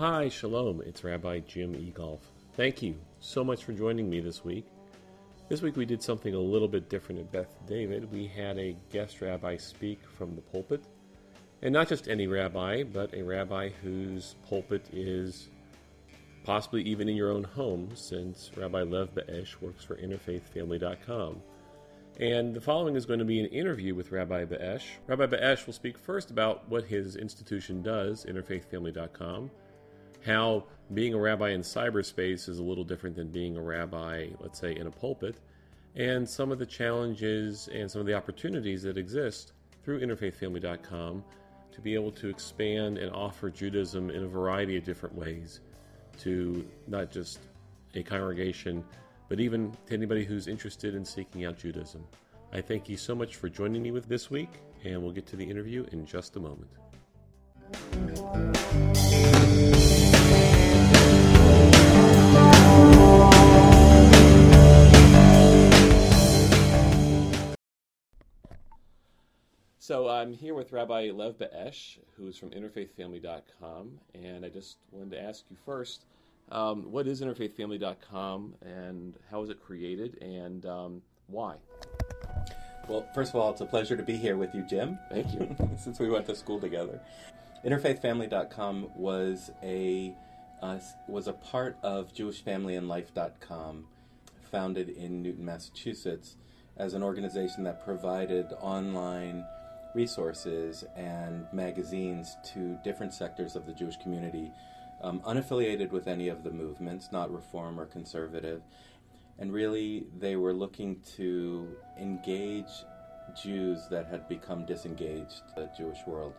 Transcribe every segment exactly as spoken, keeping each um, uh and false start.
Hi, Shalom. It's Rabbi Jim Egolf. Thank you so much for joining me this week. This week we did something a little bit different at Beth David. We had a guest rabbi speak from the pulpit. And not just any rabbi, but a rabbi whose pulpit is possibly even in your own home, since Rabbi Lev Be'esh works for interfaith family dot com. And the following is going to be an interview with Rabbi Be'esh. Rabbi Be'esh will speak first about what his institution does, interfaith family dot com, how being a rabbi in cyberspace is a little different than being a rabbi, let's say, in a pulpit, and some of the challenges and some of the opportunities that exist through interfaith family dot com to be able to expand and offer Judaism in a variety of different ways to not just a congregation, but even to anybody who's interested in seeking out Judaism. I thank you so much for joining me with this week, and we'll get to the interview in just a moment. So I'm here with Rabbi Lev Be'esh, who's from interfaith family dot com, and I just wanted to ask you first, um, what is interfaith family dot com, and how was it created, and um, why? Well, first of all, it's a pleasure to be here with you, Jim. Thank you. Since we went to school together. interfaith family dot com was a uh, was a part of Jewish Family and Life dot com, founded in Newton, Massachusetts, as an organization that provided online resources and magazines to different sectors of the Jewish community, um, unaffiliated with any of the movements, not reform or conservative. And really, they were looking to engage Jews that had become disengaged in the Jewish world.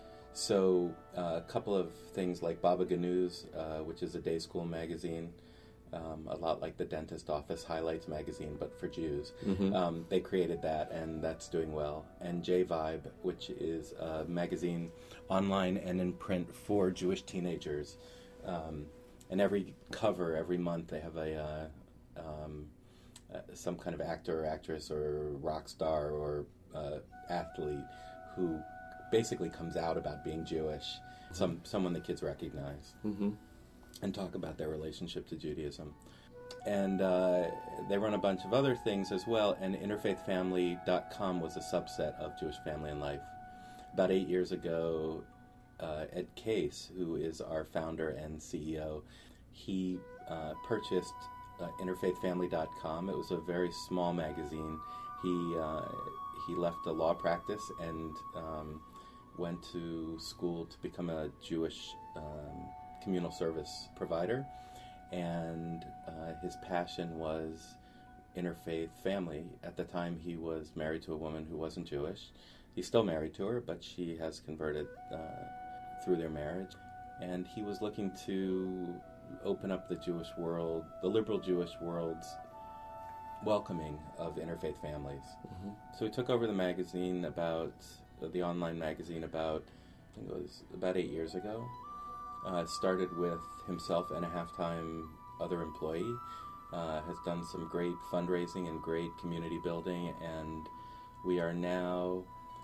So uh, a couple of things like Baba Ganuz, uh, which is a day school magazine, Um, a lot like the Dentist Office Highlights magazine, but for Jews. Mm-hmm. Um, they created that, and that's doing well. And J-Vibe, which is a magazine online and in print for Jewish teenagers. Um, and every cover, every month, they have a uh, um, uh, some kind of actor or actress or rock star or uh, athlete who basically comes out about being Jewish, mm-hmm. some someone the kids recognize. Mm-hmm. And talk about their relationship to Judaism. And uh, they run a bunch of other things as well, and interfaith family dot com was a subset of Jewish Family and Life. About eight years ago, uh, Ed Case, who is our founder and C E O, he uh, purchased uh, interfaith family dot com. It was a very small magazine. He, uh, he left a law practice and um, went to school to become a Jewish um, communal service provider, and uh, his passion was interfaith family. At the time, he was married to a woman who wasn't Jewish. He's still married to her, but she has converted uh, through their marriage, and he was looking to open up the Jewish world, the liberal Jewish world's welcoming of interfaith families. Mm-hmm. So he took over the magazine about, uh, the online magazine about, I think it was about eight years ago. Uh, started with himself and a half-time other employee, uh, has done some great fundraising and great community building, and we are now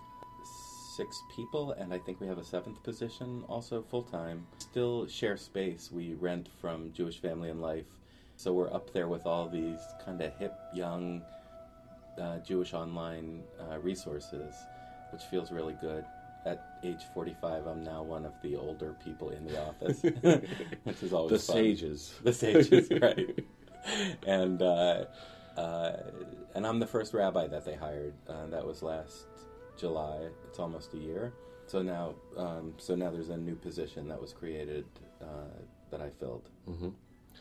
six people, and I think we have a seventh position also full-time. Still share space. We rent from Jewish Family and Life, so we're up there with all these kind of hip, young uh, Jewish online uh, resources, which feels really good. At age forty-five, I'm now one of the older people in the office, which is always the fun. sages. The sages, right? And uh, uh, and I'm the first rabbi that they hired. Uh, that was last July. It's almost a year. So now, um, so now there's a new position that was created uh, that I filled. Mm-hmm.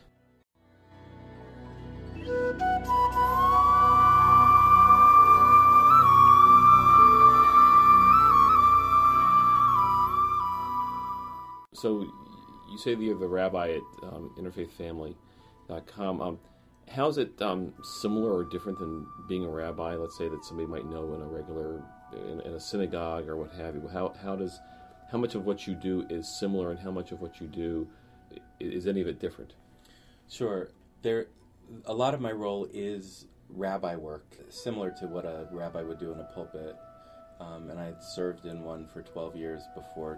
So you say that you're the rabbi at um, interfaith family dot com. Um, how is it um, similar or different than being a rabbi, let's say, that somebody might know in a regular, in, in a synagogue or what have you? How how does, how much of what you do is similar, and how much of what you do, is any of it different? Sure. There, a lot of my role is rabbi work, similar to what a rabbi would do in a pulpit. Um, and I had served in one for twelve years before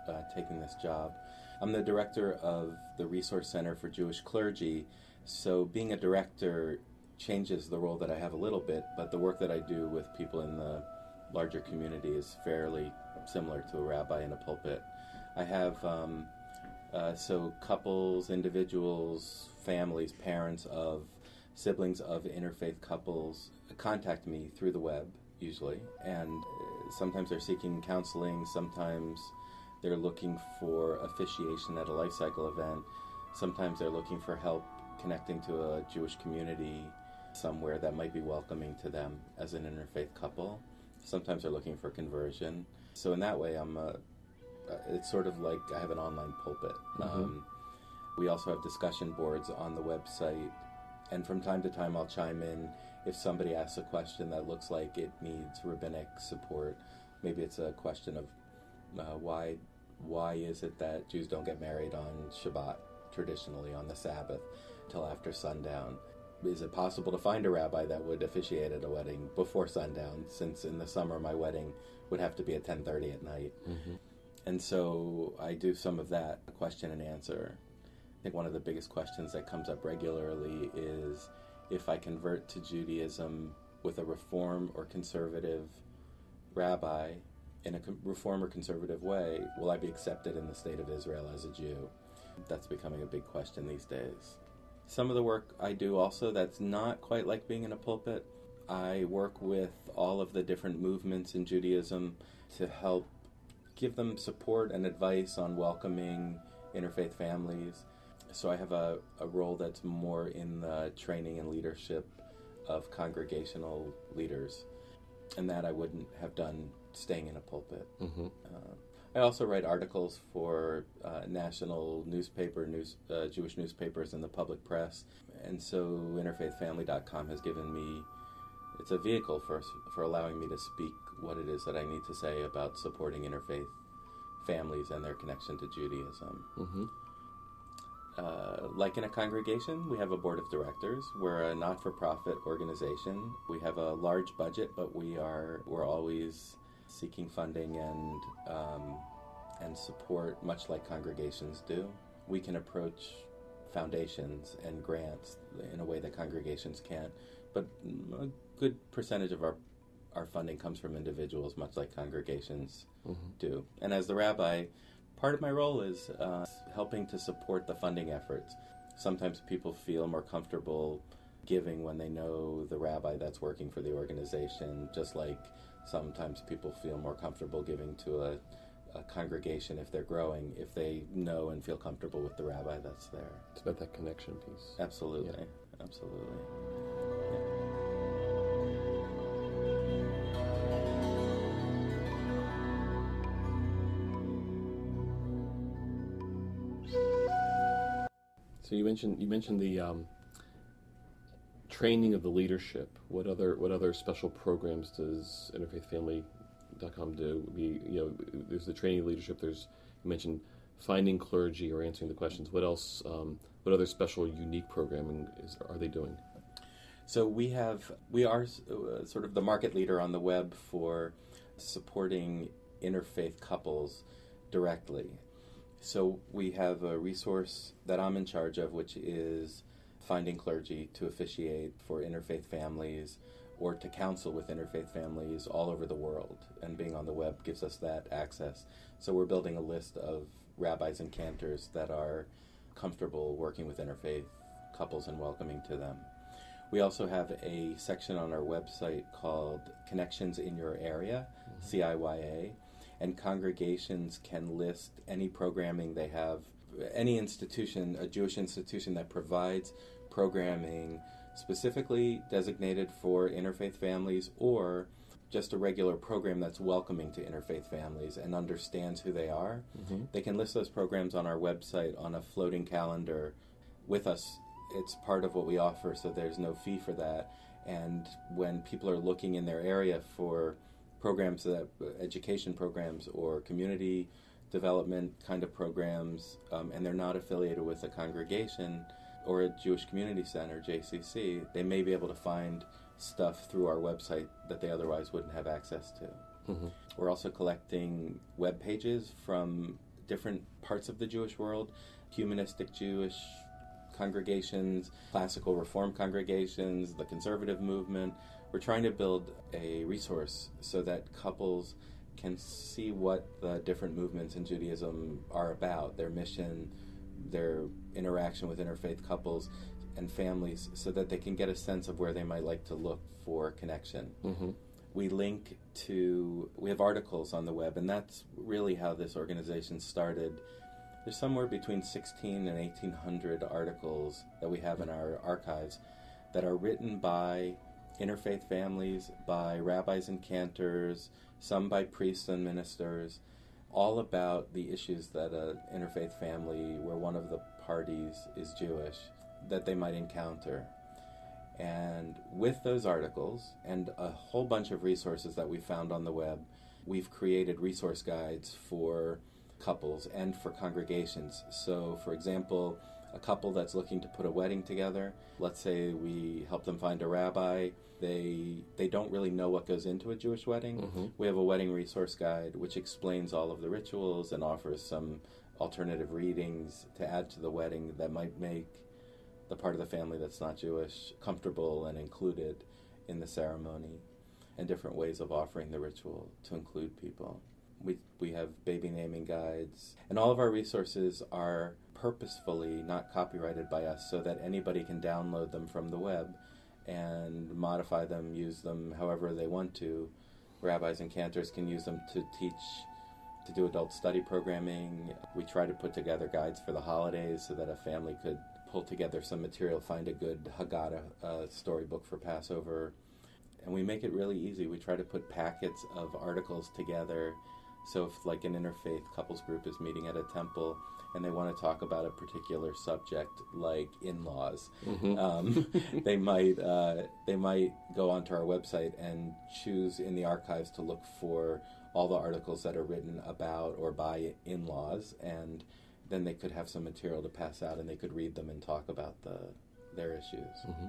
uh, taking this job. I'm the director of the Resource Center for Jewish Clergy, so being a director changes the role that I have a little bit, but the work that I do with people in the larger community is fairly similar to a rabbi in a pulpit. I have, um, uh, so couples, individuals, families, parents of siblings of interfaith couples contact me through the web, usually, and sometimes they're seeking counseling, sometimes they're looking for officiation at a life cycle event, sometimes they're looking for help connecting to a Jewish community somewhere that might be welcoming to them as an interfaith couple. Sometimes they're looking for conversion. So in that way, I'm a, it's sort of like I have an online pulpit. Mm-hmm. Um, we also have discussion boards on the website, and from time to time I'll chime in if somebody asks a question that looks like it needs rabbinic support. Maybe it's a question of uh, why why is it that Jews don't get married on Shabbat, traditionally on the Sabbath, till after sundown? Is it possible to find a rabbi that would officiate at a wedding before sundown, since in the summer my wedding would have to be at ten thirty at night? Mm-hmm. And so I do some of that, question and answer. I think one of the biggest questions that comes up regularly is, if I convert to Judaism with a Reform or conservative rabbi in a Reform or conservative way, will I be accepted in the state of Israel as a Jew? That's becoming a big question these days. Some of the work I do also that's not quite like being in a pulpit, I work with all of the different movements in Judaism to help give them support and advice on welcoming interfaith families. So I have a, a role that's more in the training and leadership of congregational leaders, and that I wouldn't have done staying in a pulpit. Mm-hmm. Uh, I also write articles for uh, national newspaper, news, uh, Jewish newspapers and the public press, and so interfaith family dot com has given me, it's a vehicle for for allowing me to speak what it is that I need to say about supporting interfaith families and their connection to Judaism. Mm-hmm. Uh, like in a congregation, we have a board of directors. We're a not-for-profit organization. We have a large budget, but we are we're always seeking funding and um, and support, much like congregations do. We can approach foundations and grants in a way that congregations can't, but a good percentage of our our funding comes from individuals, much like congregations mm-hmm. do. And as the rabbi, part of my role is uh, helping to support the funding efforts. Sometimes people feel more comfortable giving when they know the rabbi that's working for the organization, just like sometimes people feel more comfortable giving to a, a congregation if they're growing, if they know and feel comfortable with the rabbi that's there. It's about that connection piece. Absolutely. Yeah. Absolutely. Yeah. So you mentioned you mentioned the um, training of the leadership. What other what other special programs does interfaith family dot com do? We, you know, there's the training of leadership. There's, you mentioned finding clergy or answering the questions. What else? Um, what other special, unique programming is are they doing? So we have we are uh, sort of the market leader on the web for supporting interfaith couples directly. So we have a resource that I'm in charge of, which is finding clergy to officiate for interfaith families or to counsel with interfaith families all over the world. And being on the web gives us that access. So we're building a list of rabbis and cantors that are comfortable working with interfaith couples and welcoming to them. We also have a section on our website called Connections in Your Area, mm-hmm. C I Y A. And congregations can list any programming they have, any institution, a Jewish institution that provides programming specifically designated for interfaith families, or just a regular program that's welcoming to interfaith families and understands who they are. Mm-hmm. They can list those programs on our website on a floating calendar with us. It's part of what we offer, so there's no fee for that. And when people are looking in their area for programs, that education programs or community development kind of programs, um, and they're not affiliated with a congregation or a Jewish Community Center, J C C, they may be able to find stuff through our website that they otherwise wouldn't have access to. Mm-hmm. We're also collecting web pages from different parts of the Jewish world, humanistic Jewish congregations, classical Reform congregations, the conservative movement. We're trying to build a resource so that couples can see what the different movements in Judaism are about, their mission, their interaction with interfaith couples and families, so that they can get a sense of where they might like to look for connection. Mm-hmm. We link to, we have articles on the web, and that's really how this organization started. There's somewhere between sixteen and eighteen hundred articles that we have in our archives that are written by interfaith families, by rabbis and cantors, some by priests and ministers, all about the issues that an interfaith family where one of the parties is Jewish, that they might encounter. And with those articles and a whole bunch of resources that we found on the web, we've created resource guides for couples and for congregations. So, for example, a couple that's looking to put a wedding together, let's say we help them find a rabbi. They they don't really know what goes into a Jewish wedding. Mm-hmm. We have a wedding resource guide which explains all of the rituals and offers some alternative readings to add to the wedding that might make the part of the family that's not Jewish comfortable and included in the ceremony, and different ways of offering the ritual to include people. We we have baby naming guides, and all of our resources are purposefully not copyrighted by us so that anybody can download them from the web and modify them, use them however they want to. Rabbis and cantors can use them to teach, to do adult study programming. We try to put together guides for the holidays so that a family could pull together some material, find a good Haggadah uh, storybook for Passover. And we make it really easy. We try to put packets of articles together. So if like an interfaith couples group is meeting at a temple and they want to talk about a particular subject like in-laws, mm-hmm. um, they might uh, they might go onto our website and choose in the archives to look for all the articles that are written about or by in-laws, and then they could have some material to pass out and they could read them and talk about the their issues. Mm-hmm.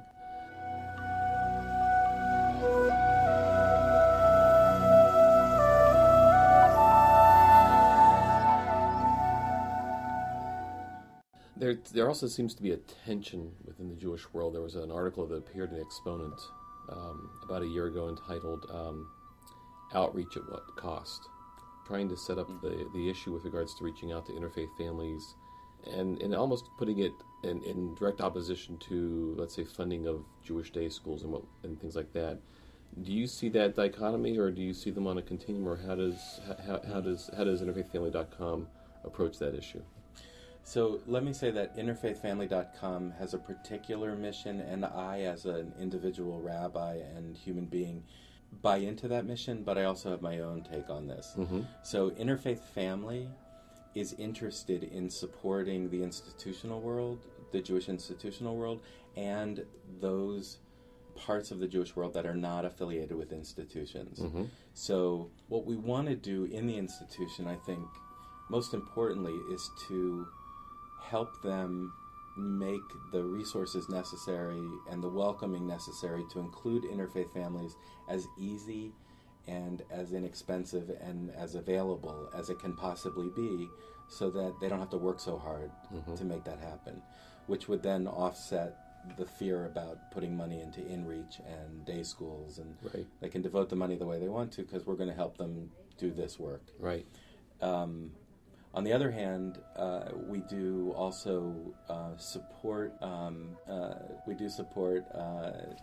There, there also seems to be a tension within the Jewish world. There was an article that appeared in Exponent um, about a year ago entitled um, Outreach at What Cost? Trying to set up the, the issue with regards to reaching out to interfaith families and, and almost putting it in, in direct opposition to, let's say, funding of Jewish day schools and what and things like that. Do you see that dichotomy, or do you see them on a continuum, or how does how, how does how does interfaith family dot com approach that issue? So let me say that interfaith family dot com has a particular mission, and I, as an individual rabbi and human being, buy into that mission, but I also have my own take on this. Mm-hmm. So Interfaith Family is interested in supporting the institutional world, the Jewish institutional world, and those parts of the Jewish world that are not affiliated with institutions. Mm-hmm. So what we want to do in the institution, I think, most importantly, is to help them make the resources necessary and the welcoming necessary to include interfaith families as easy and as inexpensive and as available as it can possibly be, so that they don't have to work so hard mm-hmm. to make that happen, which would then offset the fear about putting money into InReach and day schools, and right. they can devote the money the way they want to because we're going to help them do this work. Right. Um, On the other hand, uh, we do also uh, support. Um, uh, we do support uh,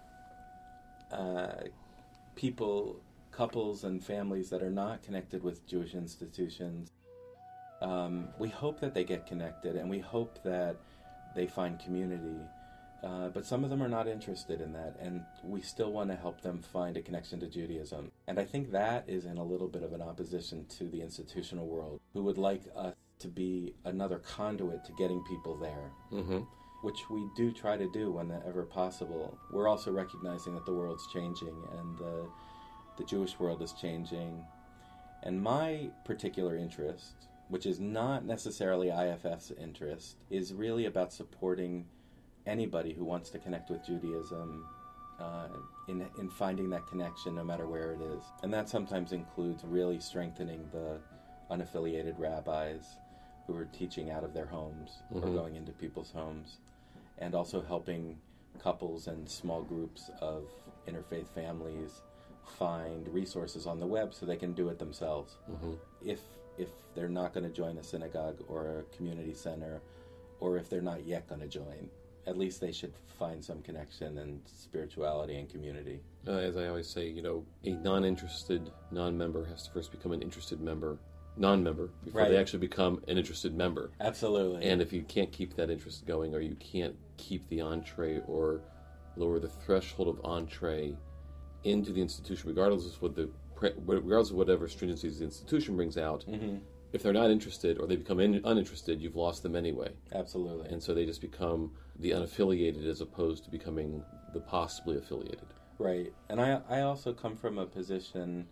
uh, people, couples, and families that are not connected with Jewish institutions. Um, we hope that they get connected, and we hope that they find community. Uh, but some of them are not interested in that, and we still want to help them find a connection to Judaism. And I think that is in a little bit of an opposition to the institutional world, who would like us to be another conduit to getting people there, mm-hmm. which we do try to do whenever possible. We're also recognizing that the world's changing, and the, the Jewish world is changing. And my particular interest, which is not necessarily I F F's interest, is really about supporting anybody who wants to connect with Judaism uh, in in finding that connection no matter where it is. And that sometimes includes really strengthening the unaffiliated rabbis who are teaching out of their homes Mm-hmm. or going into people's homes, and also helping couples and small groups of interfaith families find resources on the web so they can do it themselves. Mm-hmm. If if they're not going to join a synagogue or a community center, or if they're not yet going to join, at least they should find some connection and spirituality and community. Uh, as I always say, you know, a non-interested non-member has to first become an interested member, non-member, before Right. they actually become an interested member. Absolutely. And if you can't keep that interest going, or you can't keep the entree or lower the threshold of entree into the institution, regardless of what the regardless of whatever stringencies the institution brings out, mm-hmm. if they're not interested or they become in, uninterested, you've lost them anyway. Absolutely. And so they just become the unaffiliated as opposed to becoming the possibly affiliated. Right. And I I also come from a position,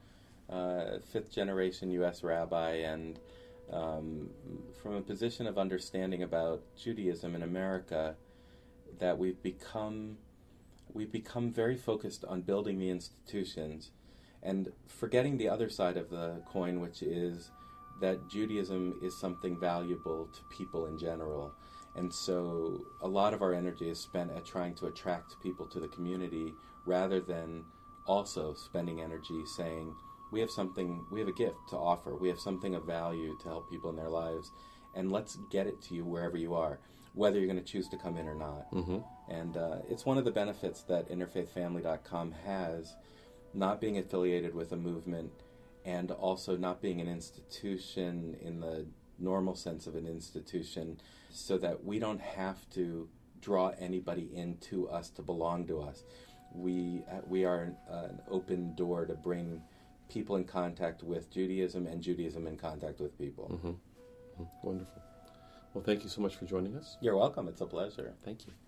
uh, fifth generation U S rabbi, and um, from a position of understanding about Judaism in America, that we've become we've become very focused on building the institutions and forgetting the other side of the coin, which is that Judaism is something valuable to people in general. And so a lot of our energy is spent at trying to attract people to the community rather than also spending energy saying, we have something, we have a gift to offer, we have something of value to help people in their lives, and let's get it to you wherever you are, whether you're going to choose to come in or not. Mm-hmm. And uh, it's one of the benefits that interfaith family dot com has, not being affiliated with a movement and also not being an institution in the normal sense of an institution, so that we don't have to draw anybody into us to belong to us. We uh, we are an, uh, an open door to bring people in contact with Judaism and Judaism in contact with people. Mm-hmm. Mm-hmm. Wonderful. Well, thank you so much for joining us. You're welcome. It's a pleasure. Thank you.